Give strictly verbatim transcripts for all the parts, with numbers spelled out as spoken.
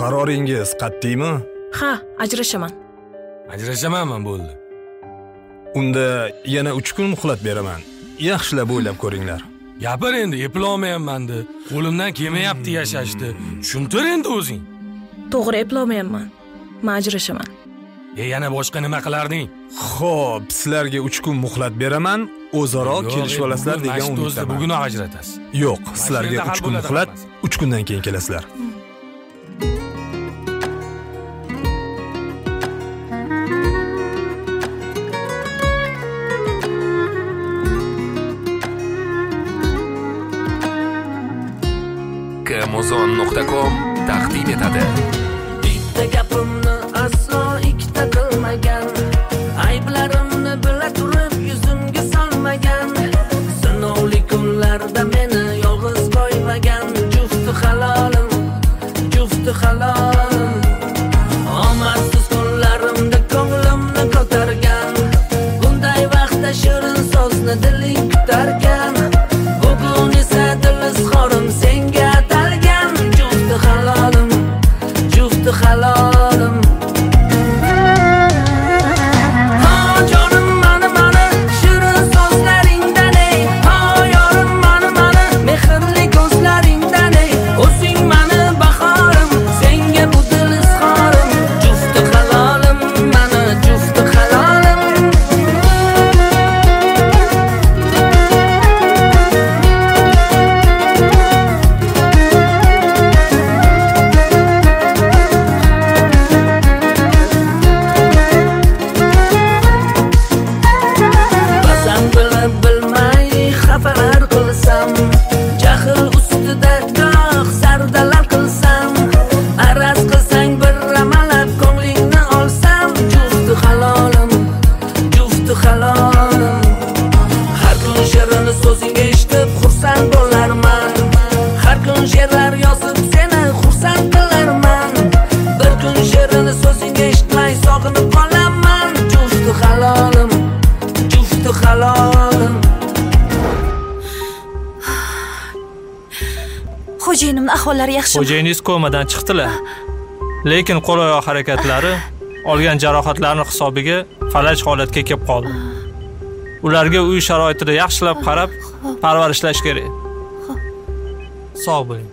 Qaroringiz qat'iymi? Ha, ajrashaman. Ajrashamanman bo'ldi. Unda yana uch kun muhlat beraman. Yaxshilab o'ylab ko'ringlar. Gapir endi, eplolmayapman-da. Qo'limdan kelmayapti yashashdi. Tushuntir endi o'zing. To'g'ri, eplolmayapman. Men ajrashaman. E yana boshqa nima qilarding? Xo'p, sizlarga uch kun muhlat beraman. O'zaro kelishib olasizlar degan umiddaman. Bugun ajratasiz. Yo'q, sizlarga uch kun muhlat, uch kundan keyin kelasizlar. amazon nuqta com taqdim etadi. Bitta gapimni aslo ikkita qilmagan, ayblarimni bila turib yuzimga solmagan, sinovli kunlarda meni yolg'iz qo'ymagan, jufti halolim, jufti halolim. Omadsiz kunlarimda ko'nglimni ko'targan, bunday vaqtda shirin so'zni diling kutarkan, bugun esa dil izhorim senga atalgan, jufti halolim, jufti halolim. Ha jonim mani mani shirin so'zlaringdan ey, ha yorim mani mani mehrli ko'zlaringdan ey, o'zing mani bahorim, senga bu dil izhorim, jufti halolim, mani jufti halolim. Ba'zan bilib bilmay xafalar qilsam, jahl ustida goh sardalar qilsam, araz qilsang bir amalab ko'nglingni olsam, jufti halolim, jufti halolim. Har kun she'rini so'zingga eshitib xursand bo'larman, har kun she'rlar yozib seni xursand qilarman, bir kun she'rini so'zingga eshitmay sog'inib qolaman, jufti halolim, jufti halolim. Xo'jayinimning ahvollari yaxshimi? Xo'jayingiz komadan chiqdilar. Lekin qo'l oyoq harakatlari olgan jarohatlarning hisobiga falaj holatga kelib qoldi. Ularga uy sharoitida yaxshilab qarab, parvarishlash kerak. Sog' bo'ling.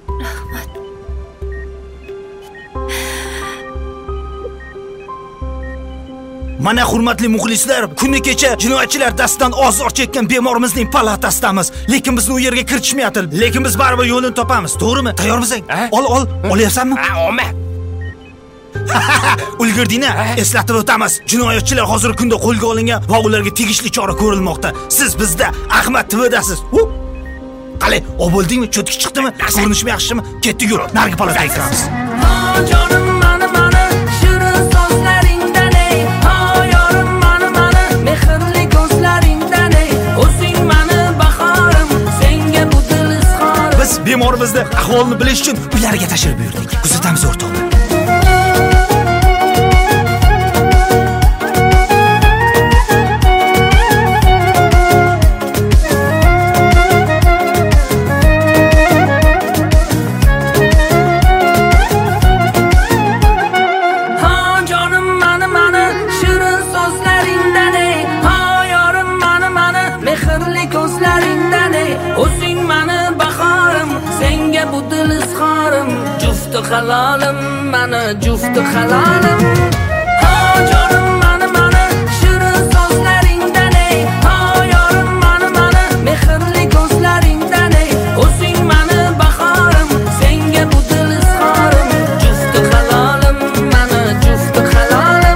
Mana hurmatli muxlislar, kuni kecha jinoyatchilar dastidan ozor chekkan bemorimizning palatasidamiz. Lekin bizni u yerga kiritishmayapti. Lekin biz baribir yo'lini topamiz. To'g'rimi? Tayyormisiz? Ol, ol. Olyapsanmi? Ha, olma. Ulgirdingmi? Eslatib o'tamiz. Jinoyatchilar hozir kunda qo'lga olingan va ularga tegishli chora ko'rilmoqda. Siz bizda Ahmad T V'dasiz. Qale, o'boldingmi? Cho'tki chiqdimi? Ko'rinishmi yaxshimi? Ketdik yur. Nargi palataga kiramiz. Ha jonim mani mani shirin so'zlaringdan ey, ha yorim mani mani mehrli ko'zlaringdan ey, o'zing mani bahorim, senga bu dil izhorim. Biz bemorimizni ahvolini bilish uchun ularga tashrif buyurdik. Kuzatamiz o'rtoqlar. Ha jonim mani mani shirin so'zlaringdan ey, ha yorim mani mani mehrli ko'zlaringdan ey, o'zing mani bahorim, senga bu dil izhorim, jufti halolim, mani jufti halolim. Ha jonim mani mani shirin so'zlaringdan ey, ha yorim mani mani mehrli ko'zlaringdan ey, o'zing mani bahorim, senga bu dil izhorim, jufti halolim, mani jufti halolim.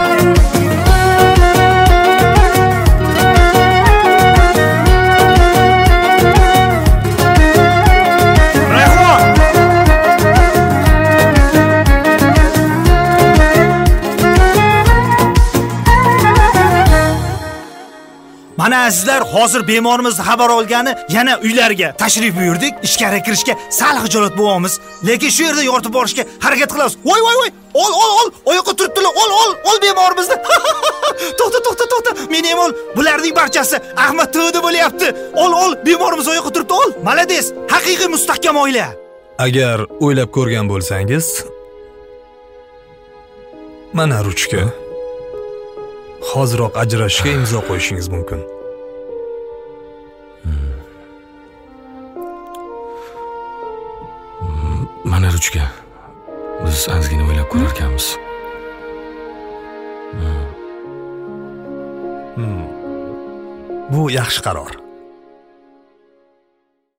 Mana azizlar, hozir bemorimizni xabar olgani yana uylariga tashrif buyurdik. Ichkariga kirishga sal xijolat bo'lamiz, lekin shu yerda yoritib borishga harakat qilamiz. Voy voy voy! Ol ol ol! Oyoqqa turibdilar. Ol ol ol bemorimizni. To'xta to'xta to'xta. Meni ham ol. Bularning barchasi Ahmad T V'da bo'lyapti. Ol ol bemorimiz oyoqqa turibdi. Ol. Malades. Haqiqiy mustahkam oila. Agar o'ylab ko'rgan bo'lsangiz, Mana ruchka. Hoziroq ajrashishga imzo qo'yishingiz mumkin. Mana ruchka. Biz ozgina o'ylab ko'rar ekanmiz. Bu yaxshi qaror.